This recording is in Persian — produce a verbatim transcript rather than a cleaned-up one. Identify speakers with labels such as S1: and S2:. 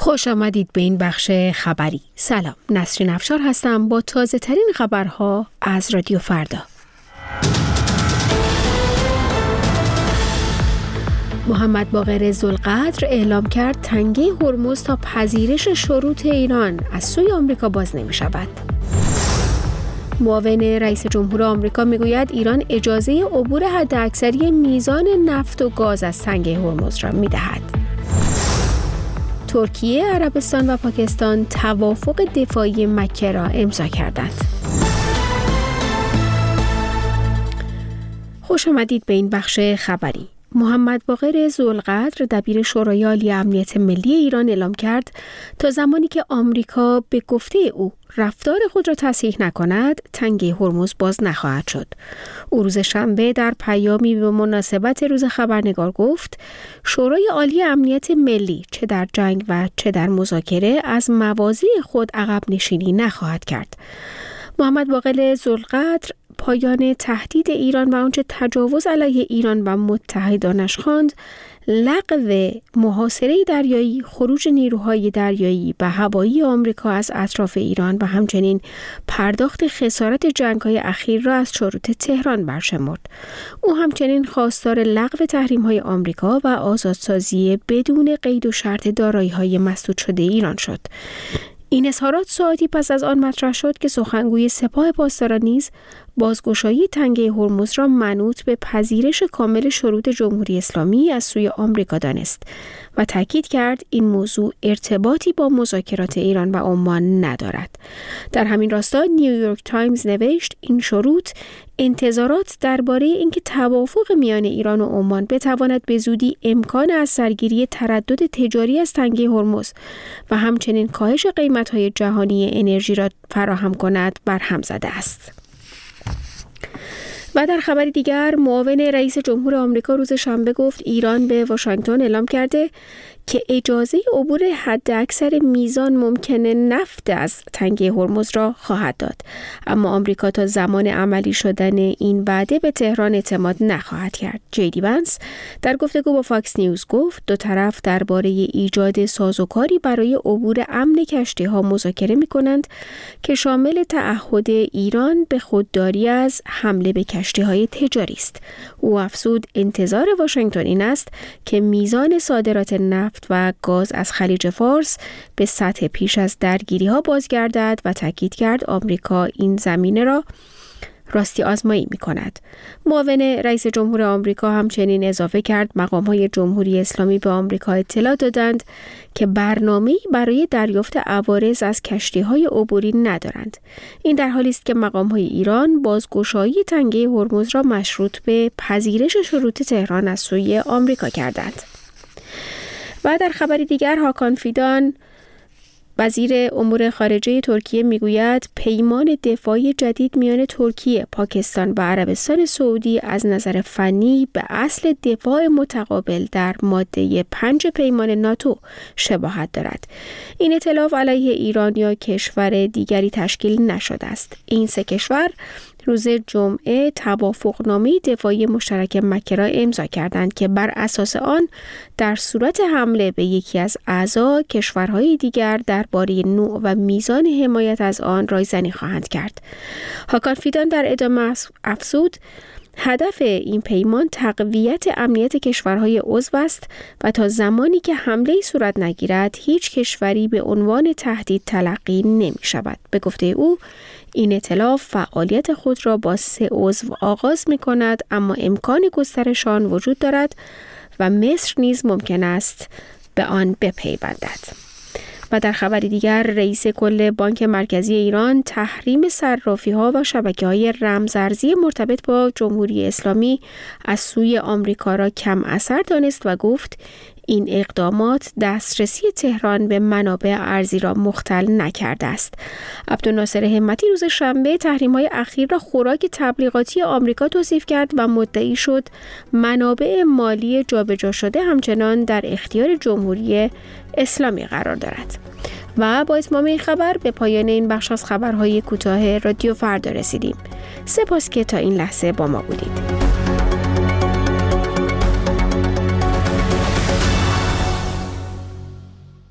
S1: خوش آمدید به این بخش خبری. سلام، نسرین افشار هستم با تازه ترین خبرها از رادیو فردا. محمد باقر ذوالقدر اعلام کرد تنگه هرمز تا پذیرش شروط ایران از سوی آمریکا باز نمی شود. معاون رئیس جمهور آمریکا میگوید ایران اجازه عبور حداکثری میزان نفت و گاز از تنگه هرمز را می دهد. ترکیه، عربستان و پاکستان توافق دفاعی مکه را امضا کردند. خوش آمدید به این بخش خبری. محمد باقر ذوالقدر دبیر شورای عالی امنیت ملی ایران اعلام کرد تا زمانی که آمریکا به گفته او رفتار خود را تصحیح نکند، تنگه هرمز باز نخواهد شد. او روز شنبه در پیامی به مناسبت روز خبرنگار گفت شورای عالی امنیت ملی چه در جنگ و چه در مذاکره از مواضع خود عقب نشینی نخواهد کرد. محمد باقر ذوالقدر پایان تهدید ایران و آنچه تجاوز علیه ایران و متحدانش خواند، لغو محاصره دریایی، خروج نیروهای دریایی و هوایی آمریکا از اطراف ایران و همچنین پرداخت خسارت جنگ‌های اخیر را از شروط تهران برشمرد. او همچنین خواستار لغو تحریم‌های آمریکا و آزادسازی بدون قید و شرط دارایی‌های مسدود شده ایران شد. این اظهارات ساعتی پس از آن مطرح شد که سخنگوی سپاه پاسداران نیز بازگشایی تنگه هرمز را منوط به پذیرش کامل شروط جمهوری اسلامی از سوی آمریکا دانست و تاکید کرد این موضوع ارتباطی با مذاکرات ایران و عمان ندارد. در همین راستا نیویورک تایمز نوشت این شروط انتظارات درباره اینکه توافق میان ایران و عمان بتواند به زودی امکان از سرگیری تردد تجاری از تنگه هرمز و همچنین کاهش قیمت‌های جهانی انرژی را فراهم کند برهم زده است. و در خبر دیگر، معاون رئیس جمهور آمریکا روز شنبه گفت ایران به واشنگتن اعلام کرده که اجازه عبور حداکثر میزان ممکنه نفت از تنگه هرمز را خواهد داد، اما آمریکا تا زمان عملی شدن این وعده به تهران اعتماد نخواهد کرد. جیدی ونس در گفتگو با فاکس نیوز گفت دو طرف درباره ایجاد سازوکاری برای عبور امن کشتی‌ها مذاکره می‌کنند که شامل تعهد ایران به خودداری از حمله به کشتی‌های تجاری است. او افزود انتظار واشنگتن این است که میزان صادرات نفت و گاز از خلیج فارس به سطح پیش از درگیری ها بازگردد و تاکید کرد آمریکا این زمینه را راستی آزمایی می کند. معاون رئیس جمهور آمریکا همچنین اضافه کرد مقام های جمهوری اسلامی به آمریکا اطلاع دادند که برنامه‌ای برای دریافت عوارض از کشتی های عبوری ندارند. این در حالی است که مقام های ایران بازگشایی تنگه هرمز را مشروط به پذیرش شروط تهران از سوی آمریکا کردند. و در خبری دیگر، هاکان فیدان وزیر امور خارجه ترکیه میگوید پیمان دفاعی جدید میان ترکیه، پاکستان و عربستان سعودی از نظر فنی به اصل دفاع متقابل در ماده پنج پیمان ناتو شباهت دارد. این ائتلاف علیه ایران یا کشور دیگری تشکیل نشده است. این سه کشور روز جمعه توافقنامه دفاعی مشترک مکه را امضا کردند که بر اساس آن در صورت حمله به یکی از اعضا کشورهای دیگر درباره نوع و میزان حمایت از آن رایزنی خواهند کرد. هاکان فیدان در ادامه افزود هدف این پیمان تقویت امنیت کشورهای عضو است و تا زمانی که حمله‌ای صورت نگیرد هیچ کشوری به عنوان تهدید تلقی نمی شود. به گفته او این ائتلاف فعالیت خود را با سه عضو آغاز می کند، اما امکان گسترش آن وجود دارد و مصر نیز ممکن است به آن بپیوندد. و در خبر دیگر، رئیس کل بانک مرکزی ایران تحریم صرافی‌ها و شبکه‌های رمزارزی مرتبط با جمهوری اسلامی از سوی آمریکا را کم اثر دانست و گفت این اقدامات دسترسی تهران به منابع ارزی را مختل نکرده است. عبدالناصر همتی روز شنبه تحریم‌های اخیر را خوراک تبلیغاتی آمریکا توصیف کرد و مدعی شد منابع مالی جابجا شده همچنان در اختیار جمهوری اسلامی قرار دارد. و با اتمام این خبر به پایان این بخش از خبرهای کوتاه رادیو فردا رسیدیم. سپاس که تا این لحظه با ما بودید.